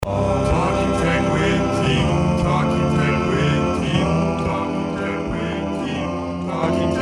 Talking Tech with Team. Talking Tech with Team. Talking Tech with Team. Talking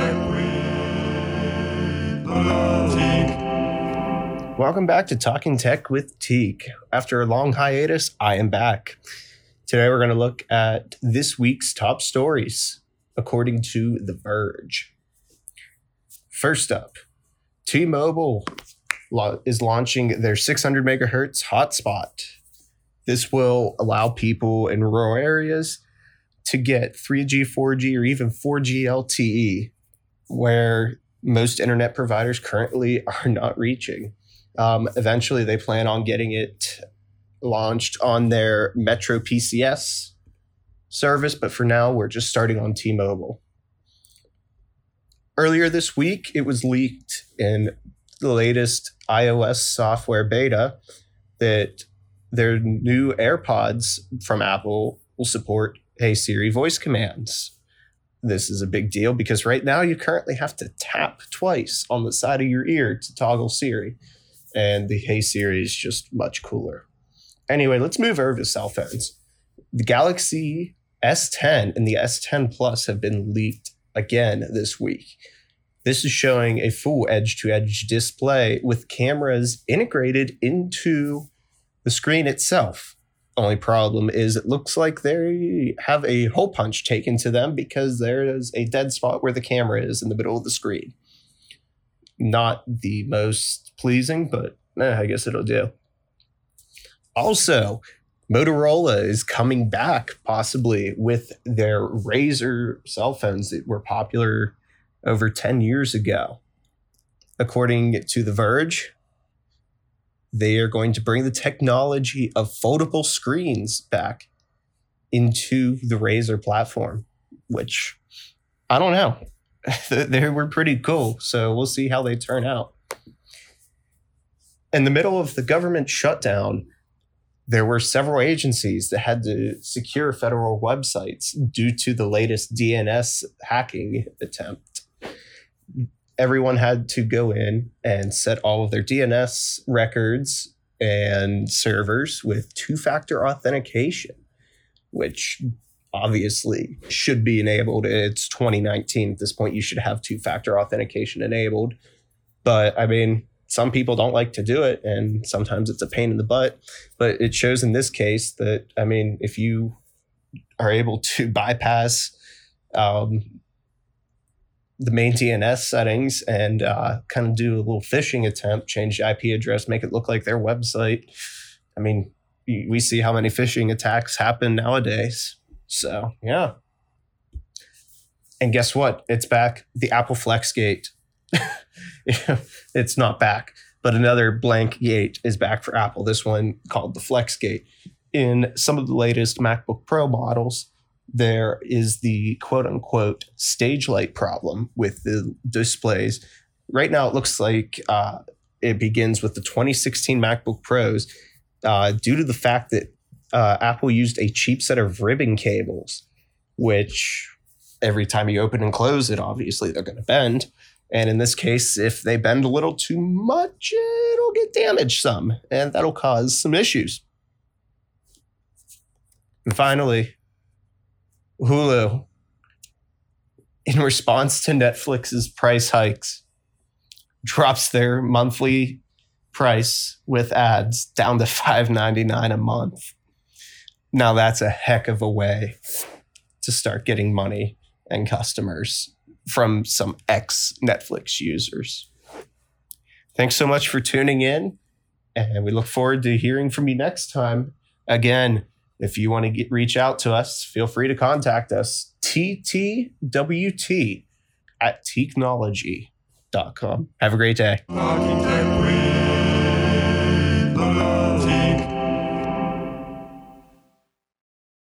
Tech with Teak. Welcome back to Talking Tech with Teak. After a long hiatus, I am back. Today we're going to look at this week's top stories, according to The Verge. First up, T-Mobile is launching their 600 megahertz hotspot. This will allow people in rural areas to get 3G, 4G, or even 4G LTE, where most internet providers currently are not reaching. Eventually, they plan on getting it launched on their Metro PCS service, but for now, we're just starting on T-Mobile. Earlier this week, it was leaked in the latest iOS software beta that their new AirPods from Apple will support Hey Siri voice commands. This is a big deal because right now you currently have to tap twice on the side of your ear to toggle Siri. And the Hey Siri is just much cooler. Anyway, let's move over to cell phones. The Galaxy S10 and the S10 Plus have been leaked again this week. This is showing a full edge-to-edge display with cameras integrated into the screen itself. Only problem is it looks like they have a hole punch taken to them because there is a dead spot where the camera is in the middle of the screen. Not the most pleasing, but I guess it'll do. Also, Motorola is coming back possibly with their Razr cell phones that were popular over 10 years ago. According to The Verge, they are going to bring the technology of foldable screens back into the Razr platform, which I don't know. They were pretty cool, so we'll see how they turn out. In the middle of the government shutdown, there were several agencies that had to secure federal websites due to the latest DNS hacking attempt. Everyone had to go in and set all of their DNS records and servers with two-factor authentication, which obviously should be enabled. It's 2019 at this point. You should have two-factor authentication enabled. But I mean, some people don't like to do it, and sometimes it's a pain in the butt. But it shows in this case that, I mean, if you are able to bypass the main DNS settings and kind of do a little phishing attempt, change the IP address, make it look like their website. I mean, we see how many phishing attacks happen nowadays. So, yeah. And guess what? It's back. The Apple FlexGate. It's not back, but another blank gate is back for Apple. This one called the FlexGate. In some of the latest MacBook Pro models, there is the quote-unquote stage light problem with the displays. Right now, it looks like it begins with the 2016 MacBook Pros due to the fact that Apple used a cheap set of ribbon cables, which every time you open and close it, obviously they're going to bend. And in this case, if they bend a little too much, it'll get damaged some, and that'll cause some issues. And finally, Hulu, in response to Netflix's price hikes, drops their monthly price with ads down to $5.99 a month. Now that's a heck of a way to start getting money and customers from some ex-Netflix users. Thanks so much for tuning in, and we look forward to hearing from you next time. Again, if you want to reach out to us, feel free to contact us. TTWT@teeknology.com. Have a great day. Talking Tech with